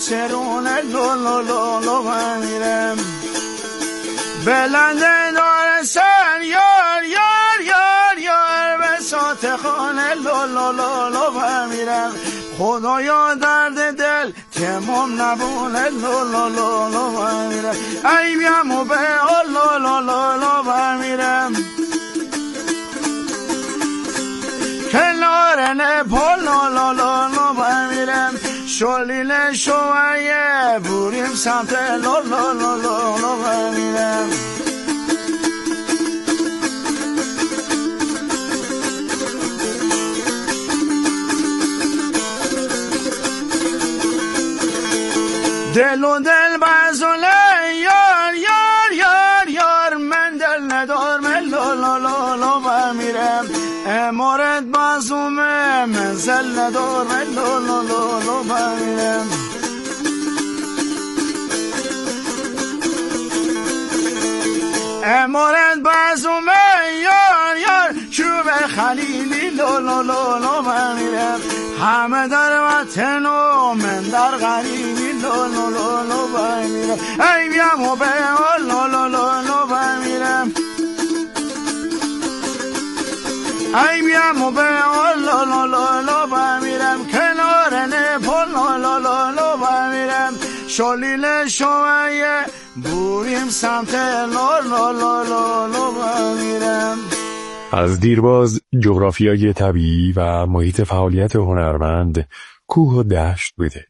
سرون لولولولو بمیرم بلنده دار سر یار یار یار یار بساط خانه لولولولو بمیرم خدایا درد دل تمام نبونه لولولولو بمیرم ای بیم و به لولولولو بمیرم کنار نپل لولولولو بمیرم شلیل شویه بوریم سمت لولولولو بمیرم دل و دل بزوله یار یار یار یار من دل ندار من لولولولو بمیرم امارت بازومه من زل ندار من لولولولو بمیرم امارت بازومه یار یار چوب خلیلی لولولولو بمیرم همه در وطن و من در غریبی لولولولو بمیرم ای بیم و به لولولولو بمیرم ای بیم و به لولولولو بمیرم کنار نپل لولولولو بمیرم شلیل شویه بوریم سمت لولولولو بمیرم. از دیرباز جغرافیای طبیعی و محیط فعالیت هنرمند کوه و دشت بوده.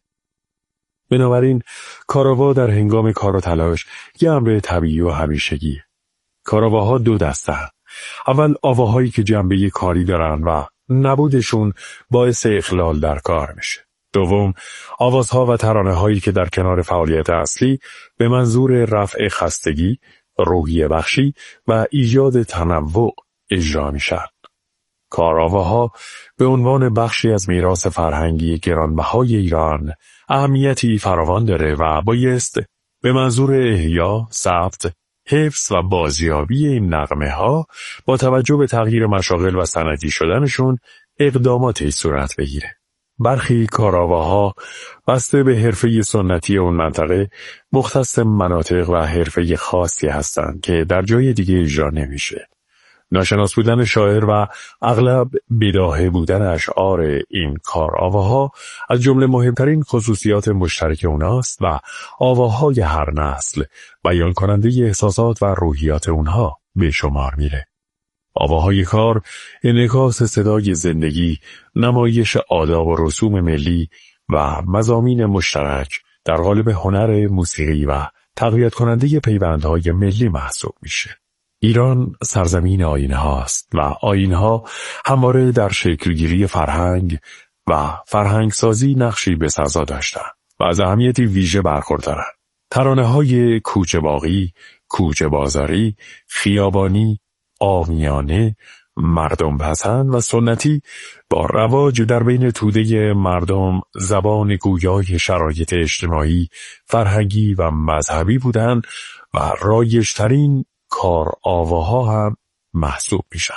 بنابراین کاراوا در هنگام کار و تلاش یه امر طبیعی و همیشگیه. کاراواها دو دسته. اول آواهایی که جنبه کاری دارن و نبودشون باعث اخلال در کار میشه. دوم آوازها و ترانه هایی که در کنار فعالیت اصلی به منظور رفع خستگی، روحیه بخشی و ایجاد تنوع اجرا میشن. کارآواها به عنوان بخشی از میراث فرهنگی گرانبهای ایران اهمیتی فراوان داره و بایست به منظور احیا، ثبت، حفظ و بازیابی این نغمه‌ها با توجه به تغییر مشاغل و سنتی شدنشون اقداماتی صورت بگیره. برخی کارآواها بسته به حرفه سنتی اون منطقه مختص مناطق و حرفه خاصی هستند که در جای دیگه اجرا نمیشه. ناشناس بودن شاعر و اغلب بداهه بودن اشعار این کارآواها از جمله مهمترین خصوصیات مشترک اوناست و آواهای هر نسل بیان کننده احساسات و روحیات اونها به شمار میره. آواهای کار انعکاس صدای زندگی، نمایش آداب و رسوم ملی و مضامین مشترک در قالب هنر موسیقی و تقویت کننده پیوندهای ملی محسوب میشه. ایران سرزمین آیین‌ها است و آیین‌ها همواره در شکلگیری فرهنگ و فرهنگسازی نقشی بسزا داشتند و از اهمیتی ویژه برخوردارند. ترانه‌های کوچه باغی، کوچه بازاری، خیابانی، عامیانه، مردم پسند و سنتی با رواج در بین توده مردم زبان گویای شرایط اجتماعی، فرهنگی و مذهبی بودند و رایج‌ترین کارآواها هم محسوب میشن.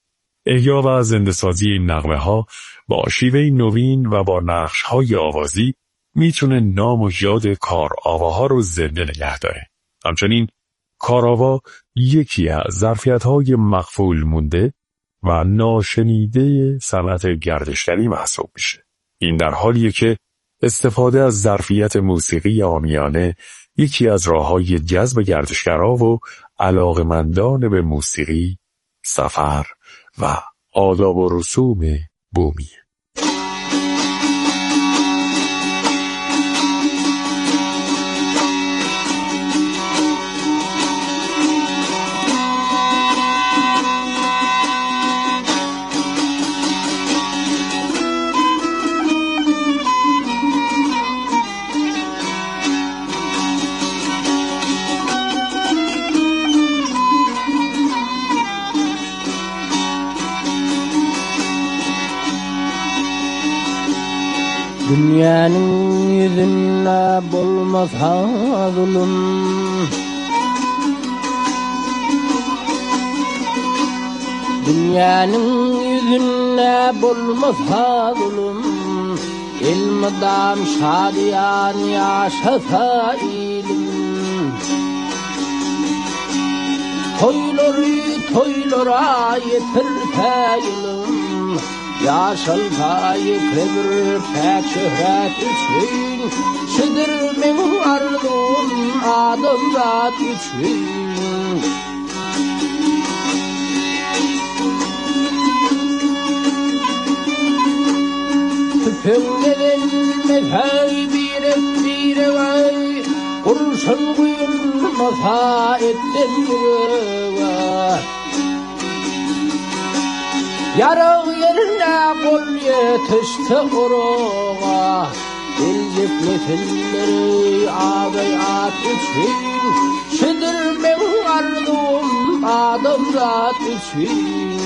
احیا و زنده‌سازی این نغمه‌ها با شیوه نوین و با نقش‌های آوازی میتونه نام و یاد کارآواها رو زنده نگه داره. همچنین کارآوا یکی از ظرفیت‌های مغفول مونده و ناشنیده صنعت گردشگری محسوب میشه. این در حالیه که استفاده از ظرفیت موسیقی عامیانه یکی از راه‌های جذب گردشگرها و علاقه‌مندان به موسیقی، سفر و آداب و رسوم بومی. Dünyanın yüzüne bulmaz hazulum, Dünyanın yüzüne bulmaz hazulum, المدام شادیان یا شفایلم toylara yetirteylim yaşaltayı kibir pek şöhret için şidirmin arzum adım zat için tüpümlerin mefey bir vay kurşun kuyulmasa ettim yürüve yarık yerine kol yetişti uruğa Elcikli filleri ağabeyat için şidirmin arzum adım zat için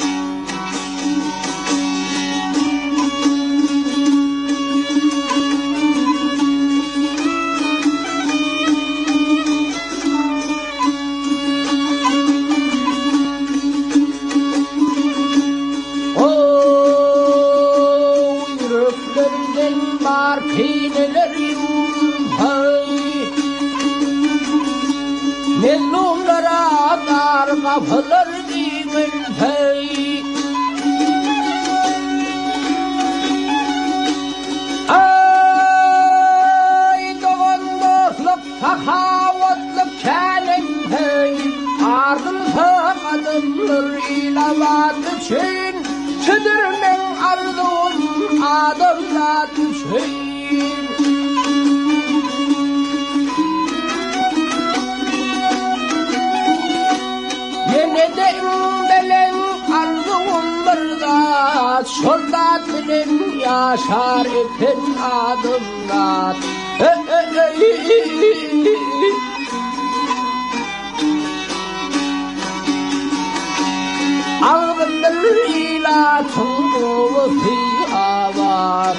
Nellumlara dar kapılar gimin pey Ay doğan dostluk sakavatlık kânin pey Ardımsa adımlar ilavat için Şidirmin arzum adımlat için Belen arzum birdat Şoldat bilen yaşar iken adımdat Ağzımdır ilatın oğlu fiyavat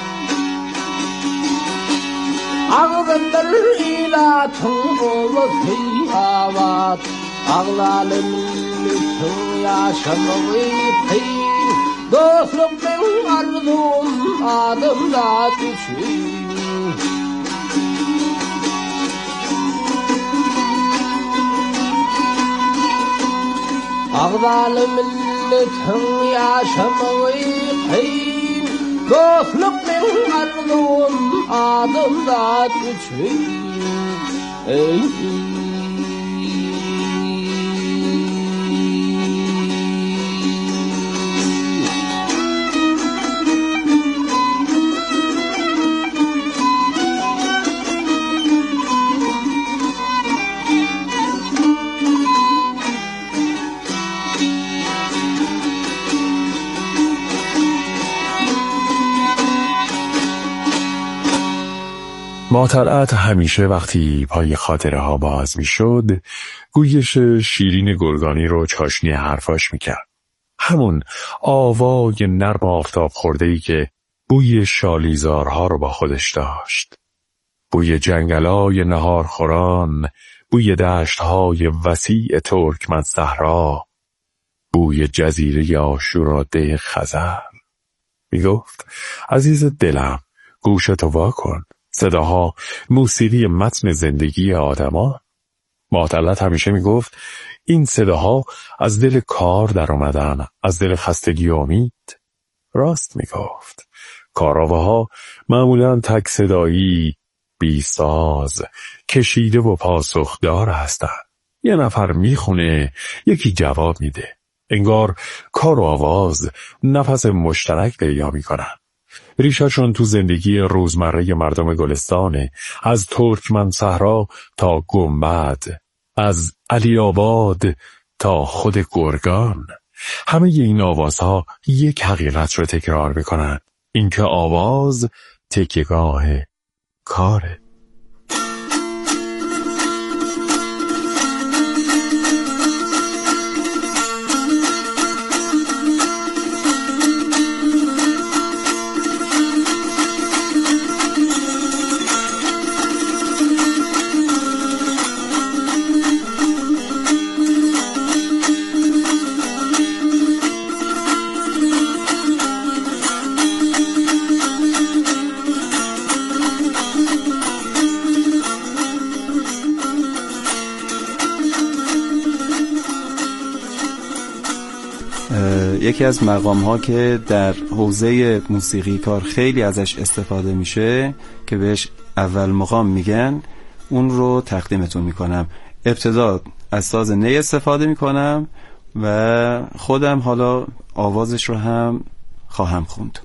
Ağzımdır ilatın oğlu fiyavat Ağlalım lütfen yaşamayı peyl Dostluk benim arzum adım zat için Ağlalım lütfen yaşamayı peyl Dostluk benim arzum adım zat için ما طلعت همیشه وقتی پای خاطره ها باز می شد گویش شیرین گرگانی رو چاشنی حرفاش می کرد. همون آوای نرم آفتاب خورده‌ای که بوی شالیزارها رو با خودش داشت. بوی جنگلای نهارخوران، بوی دشتهای وسیع ترکمن صحرا، بوی جزیره آشوراده خزر. می گفت عزیز دلم گوشتو وا کن. صداها موسیقی متن زندگی آدمان. معتلت همیشه میگفت این صداها از دل کار در اومدن، از دل خستگی و امید. راست میگفت. کاراوه‌ها معمولاً تک صدایی، بی ساز، کشیده و پاسخدار هستن. یه نفر میخونه، یکی جواب میده. انگار کار و آواز نفس مشترک پیدا میکنن. ریشه‌شون تو زندگی روزمره مردم گلستانه، از ترکمن صحرا تا گنبد، از علی آباد تا خود گرگان. همه این آوازها یک حقیقت رو تکرار میکنن، اینکه آواز تکیه‌گاه کاره. یکی از مقام ها که در حوزه موسیقی کار خیلی ازش استفاده میشه که بهش اول مقام میگن، اون رو تقدیمتون میکنم. ابتدا از ساز نی استفاده میکنم و خودم حالا آوازش رو هم خواهم خوند.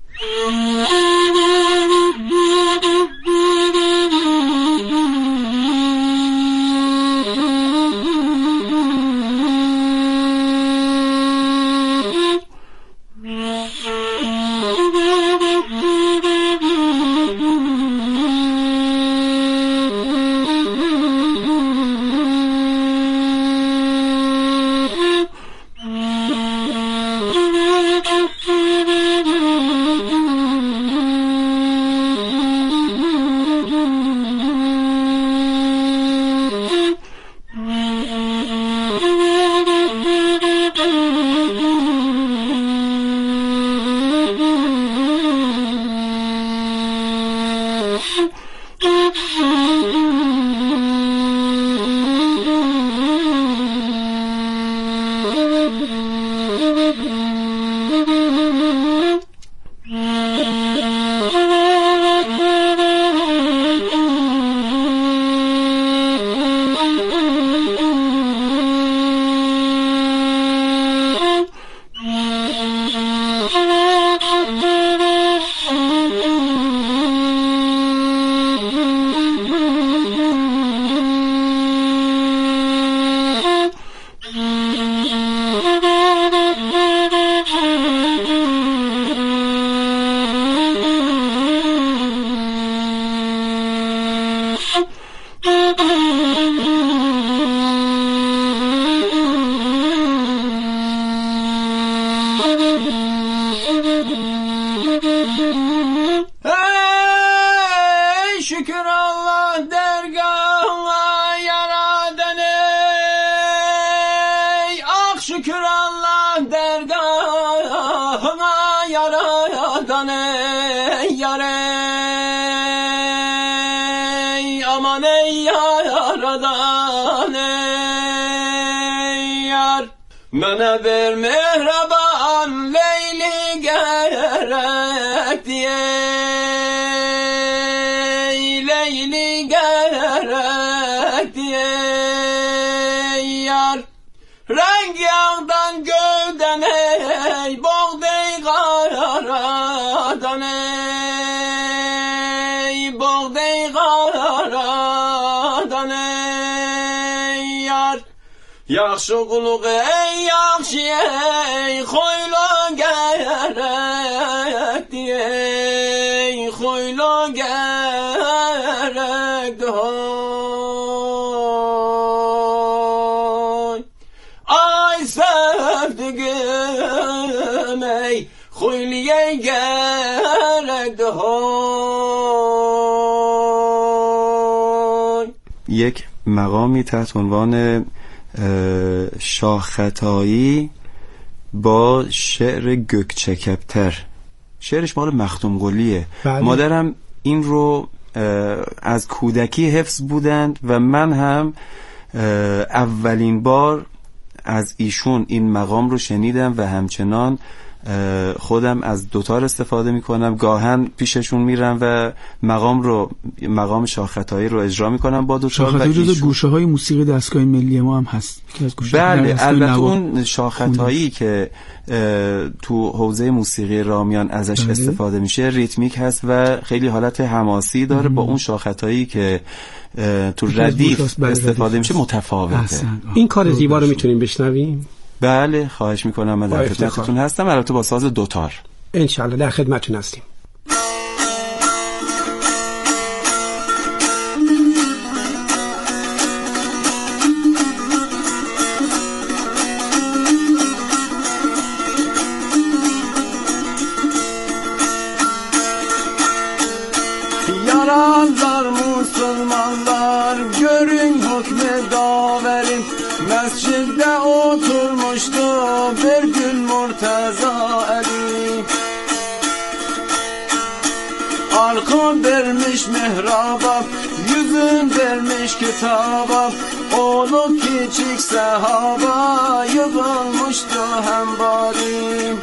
Şükür Allah dergahına yaradan ey, ah şükür Allah dergahına yaradan ey, yar ey, aman ey yaradan ey, yar. Bana bir mehraban Leyli gerek diye, Leyli gerek diye yar. Renk yağdan gövden ey, boğdey karadan ey, boğdey karadan ey yar. Yaxşı quluq ey, yaxşı ey, xoyla gerek diye, xoyla gerek hoy. Ay sevdiğim ey, xoyliye gerek hoy. یک مقامی تحت عنوان شاخطایی با شعر گکچکبتر. شعرش مال مختوم قلیه. مادرم این رو از کودکی حفظ بودند و من هم اولین بار از ایشون این مقام رو شنیدم و همچنان خودم از دوتار استفاده میکنم. گاهن پیششون میرم و مقام شاخطایی رو اجرا میکنم با دوتار. شاخطایی جزو گوشه های موسیقی دستگاه ملی ما هم هست. بله، البته اون شاخطایی که تو حوزه موسیقی رامیان ازش استفاده میشه ریتمیک هست و خیلی حالت حماسی داره. با اون شاخطایی که تو ردیف استفاده میشه متفاوته. این کار زیبا رو میتونیم بشنویم؟ بله، خواهش میکنم. من در خدمتتون هستم، البته با ساز دوتار. انشالله در خدمتتون هستیم. Yaranlar Müslümanlar, görün hükmü daverim. Mescidde oturmuştu bir gün Murteza Ali. Arka vermiş mihraba, yüz gözüm vermiş kitaba, olup küçük sahaba, yığılmıştı hem bari.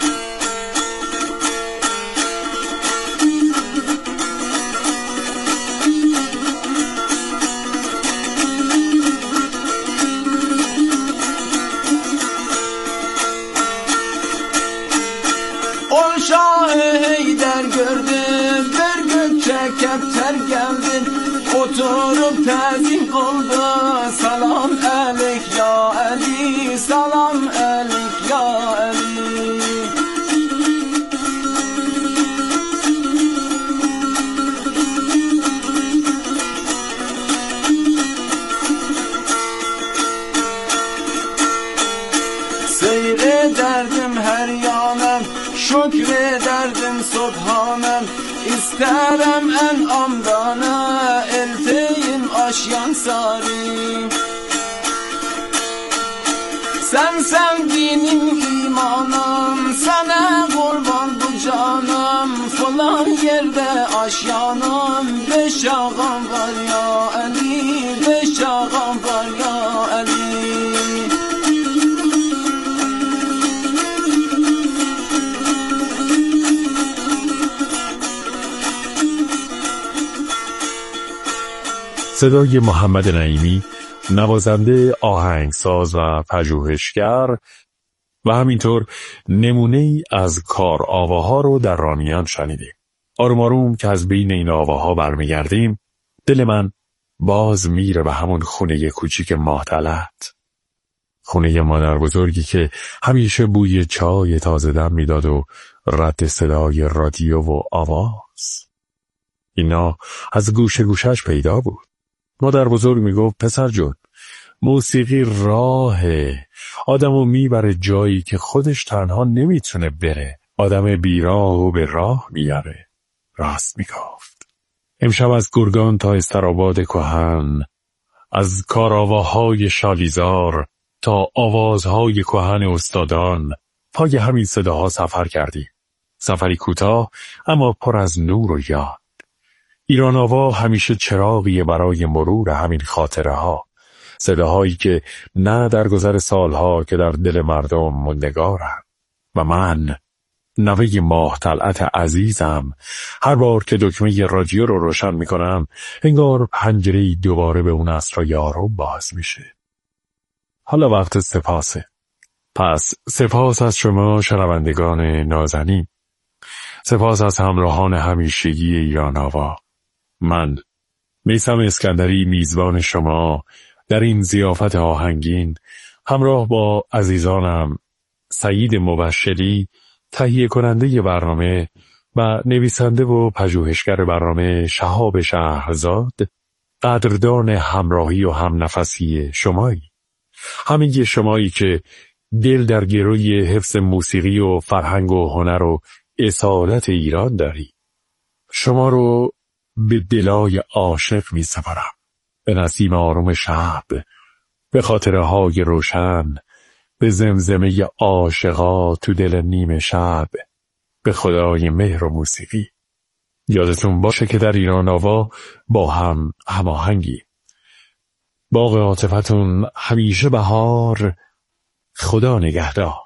On Şahı Heydər gördüm, bir gökçekepter geldi, oturup tezim oldu. Salam alik ya Ali, salam alik ya Ali. Seyrederdim her yanım, şükrederdim Subhanem. İsterem en amdana, elteyim aşyan sarim. Sen sevdiğim imanım, sana kurban bu canım. Falan yerde aşyanım, beş ağam var ya Ali, beş ağam var ya Ali. صدای محمد نعیمی، نوازنده، آهنگساز و پژوهشگر و همینطور نمونه ای از کار آواها رو در رامینیان شنیدیم. آروم آروم که از بین این آواها برمیگردیم، دل من باز میره به همون خونه کوچیک ماه‌طلعت. خونه مادر بزرگی که همیشه بوی چای تازه دم میداد و رد صدای رادیو و آواز. اینا از گوشه گوشش پیدا بود. مادر بزرگ میگفت پسر جون، موسیقی راهه، آدمو میبره جایی که خودش تنها نمیتونه بره، آدم بیراه و به راه میاره. راست میگفت. امشب از گرگان تا استراباد کهن، از کاراواهای شالیزار تا آوازهای کهن استادان، پای همین صداها سفر کردیم. سفری کوتاه اما پر از نور و یاد. ایران آوا همیشه چراغیه برای مرور همین خاطره ها، صداهایی که نه در گذر سالها که در دل مردم موندگارن. و من، نوه ماه‌طلعت عزیزم، هر بار که دکمه رادیو رو روشن میکنم انگار پنجره‌ای دوباره به اون عصر یارو باز میشه. حالا وقت سپاسه. پس سپاس از شما شنوندگان نازنین، سپاس از همراهان همیشگی ایران آوا. من میثم اسکندری میزبان شما در این ضیافت آهنگین همراه با عزیزانم سعید مبشری، تهیه کننده برنامه و نویسنده و پژوهشگر برنامه شهاب شهرزاد، قدردان همراهی و همنفسی شمایی. همه شمایی که دل در گروی حفظ موسیقی و فرهنگ و هنر و اصالت ایران داری. شما رو به دلای عاشق می سپارم، به نسیم آروم شب، به خاطره های روشن، به زمزمه عاشقا تو دل نیمه شب، به خدای مهر و موسیقی. یادتون باشه که در ایران آوا با هم هماهنگی. باغ عاطفتون همیشه بهار. خدا نگهدار.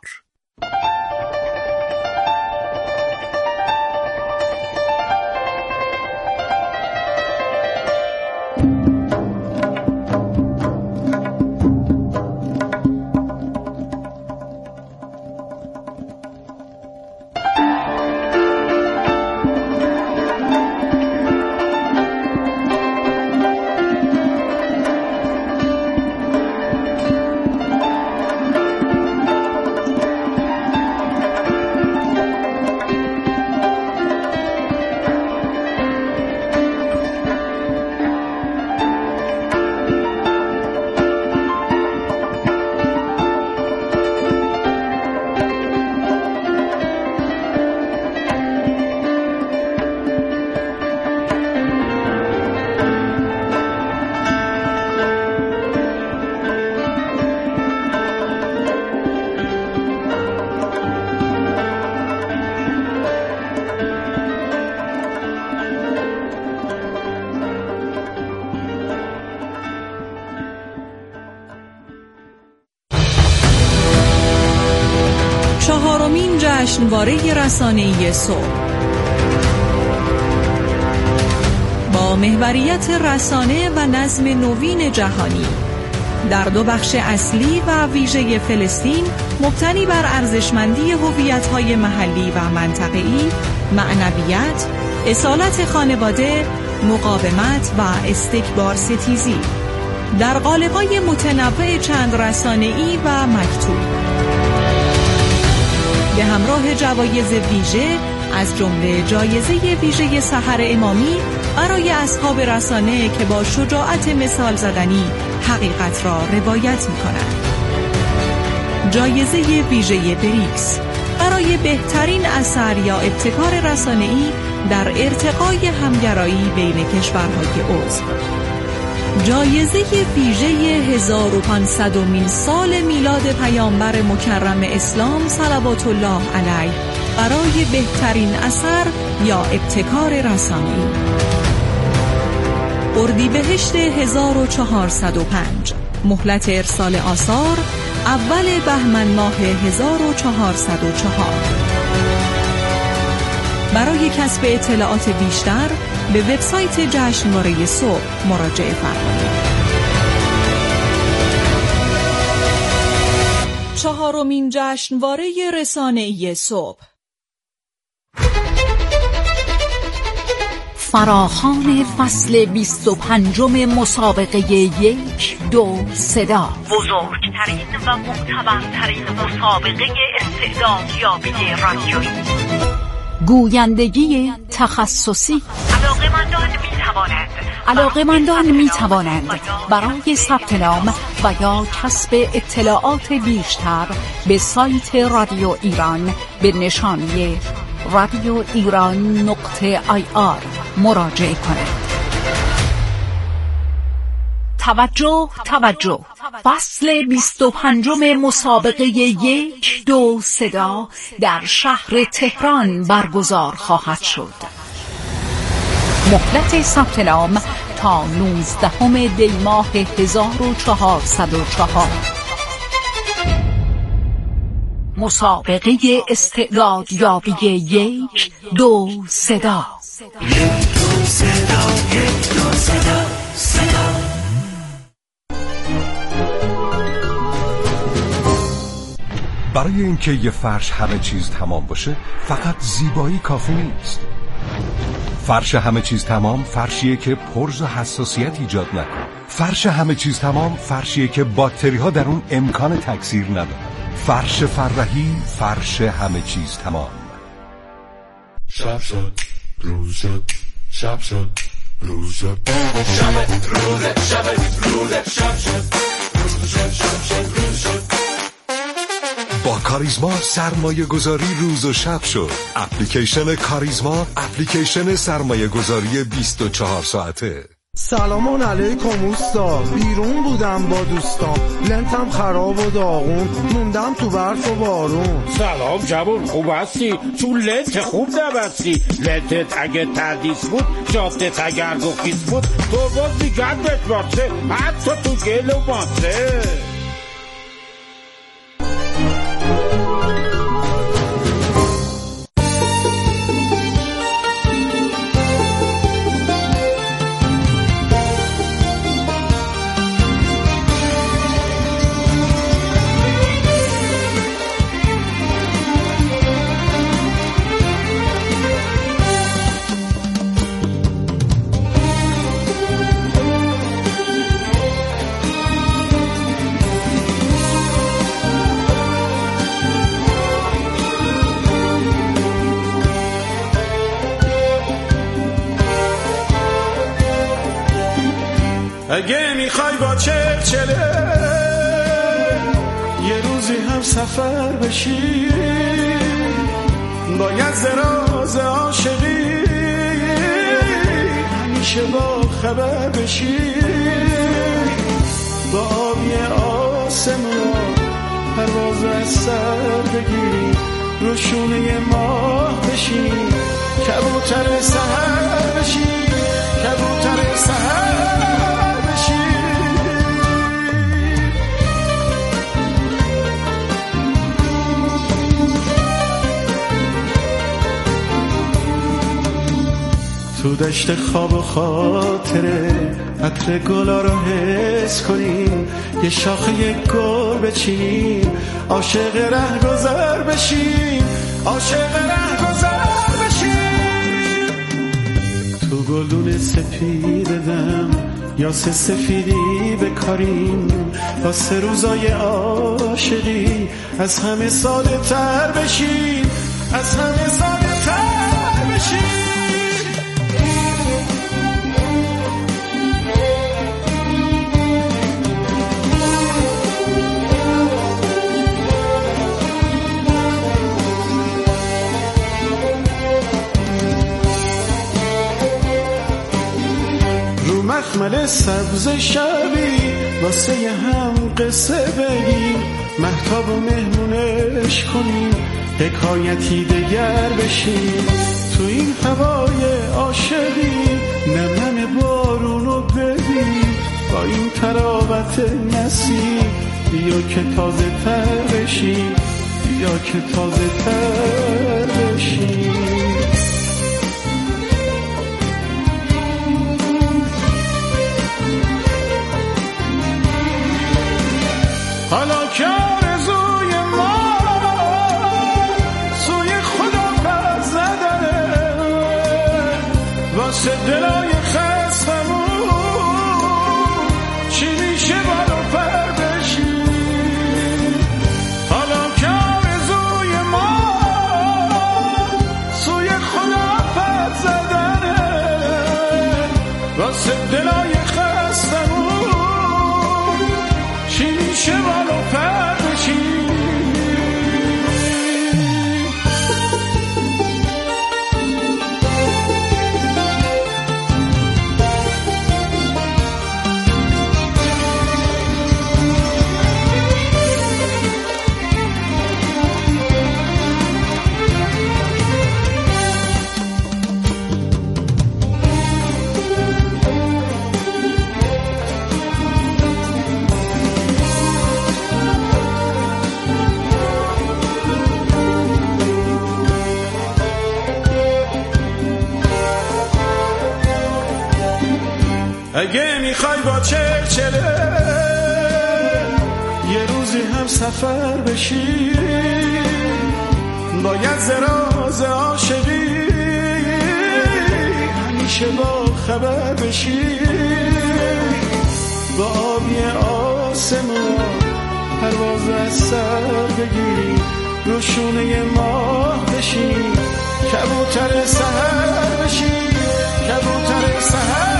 جشنواره رسانه‌ای صبح با محوریت رسانه و نظم نوین جهانی در دو بخش اصلی و ویژه فلسطین مبتنی بر ارزشمندی هویت‌های محلی و منطقه‌ای، معنویت، اصالت خانواده، مقاومت و استکبار ستیزی در قالب‌های متنوع چند رسانه‌ای و مکتوب به همراه جوایز ویژه از جمله جایزه ویژه سحر امامی برای اصحاب رسانه که با شجاعت مثال زدنی حقیقت را روایت می‌کنند. جایزه ویژه بریکس برای بهترین اثر یا ابتکار رسانه‌ای در ارتقای همگرایی بین کشورهای عضو. جایزه ویژه 1500مین سال میلاد پیامبر مکرم اسلام صلوات الله علیه برای بهترین اثر یا ابتکار رسانه‌ای. اردیبهشت 1405 مهلت ارسال آثار اول بهمن ماه 1404. برای کسب اطلاعات بیشتر به وبسایت جشنواره صبح مراجعه فرمایید. 4مین جشنواره رسانه‌ای صبح فراخوان فصل 25 مسابقه 1-2 صدا، بزرگترین و معتبرترین مسابقه استعدادیابی رادیویی. گویندگی تخصصی. علاقه‌مندان می توانند برای ثبت نام و یا کسب اطلاعات بیشتر به سایت رادیو ایران به نشانی radioiran.ir مراجعه کنند. توجه فصل 25 مسابقه 1-2 صدا در شهر تهران برگزار خواهد شد. مهلت ثبت نام تا 19 دی ماه 1404. مسابقه استعدادیابی 1-2 صدا. برای اینکه یه فرش همه چیز تمام باشه فقط زیبایی کافی نیست. فرش همه چیز تمام فرشیه که پرز و حساسیت ایجاد نکنه. فرش همه چیز تمام فرشیه که باکتری ها در اون امکان تکثیر ندارن. فرش فرحی، فرش همه چیز تمام. شب شد روز شد، شب شد روز شد، شب روز شب روز شب شد روز شد، شب شد روز شد. با کاریزما سرمایه گذاری روز و شب شد. اپلیکیشن کاریزما، اپلیکیشن سرمایه گذاری 24 ساعته. سلام علیکم اوستا، بیرون بودم با دوستان، لنتم خراب و داغون، موندم تو برف و بارون. سلام جوون، خوب هستی؟ تو لنت خوب نبستی. لنتت اگه تردیس بود، جادت اگر گفیس بود، تو باز دیگر بتبارسه، حتی تو گل و بانسه. اگه میخوای با چلچله یه روزی هم سفر بشی، باید زراز عاشقی همیشه با خبر بشی. با آبی آسمان پرواز از سر بگیری، رو شونه ماه بشی، کبوتر سحر بشی، کبوتر سحر. تو دشت خواب و خاطره عطر گلا رو حس کنیم، یه شاخه یک گل بچینیم، عاشق رهگذر بشیم، عاشق رهگذر بشیم. تو گلدون سپیدم یا سفیدی بکاریم، واسه روزای عاشقی از همه ساده تر بشیم، از همه ساده تر بشیم. مخمل سبز شبی واسه یه هم قصه بگیم، مهتاب و مهمونش کنیم، حکایتی دگر بشیم. تو این هوای عاشقی نم بارونو ببین، با این تراوت نسیم بیا که تازه تر بشیم، بیا که تازه تر بشیم. حالا که آرزوی ما سوی خدا پر زدنه، واسه دلای خستمون چی میشه بالا پر بشیم. حالا که آرزوی ما سوی خدا پر زدنه، واسه دلای خستمون چی میشه بالا پر بشیم. اگه میخوای با چلچله یه روزی هم سفر بشی، باید زراز عاشقی همیشه با خبر بشی. با آبی آسمان پرواز از سر بگیری، روشونه ماه بشی، کبوتر سحر بشی، کبوتر سحر.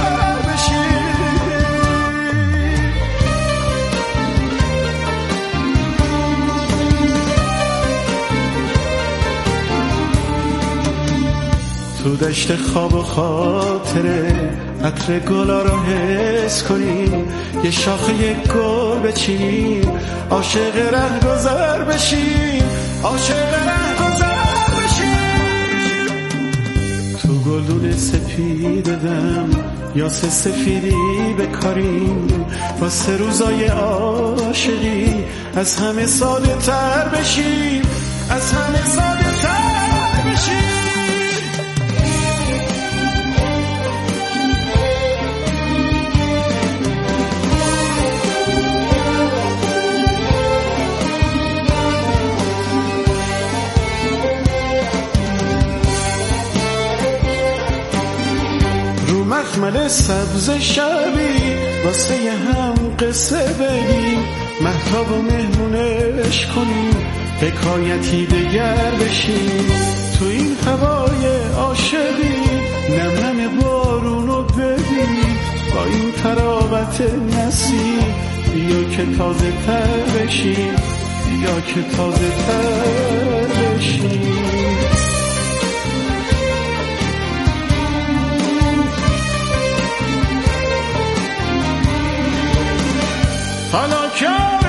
تو دشت خواب و خاطره عطر گلا رو حس کنیم، یه شاخه یک گل بچینیم، عاشق رهگذر بشیم، عاشق رهگذر بشیم. تو گلدون سپیدم یا سفیدی بکاریم، واسه روزای عاشقی از همه ساده تر بشیم، از همه ساده تر بشیم. مخمل سبز شبی واسه یه هم قصه بگیم، مهتاب و مهمونش کنیم، حکایتی دگر بشیم. تو این هوای عاشقی نم بارونو ببین، با این تراوت نسیم بیا که تازه تر بشیم، بیا که تازه تر بشیم. حالا که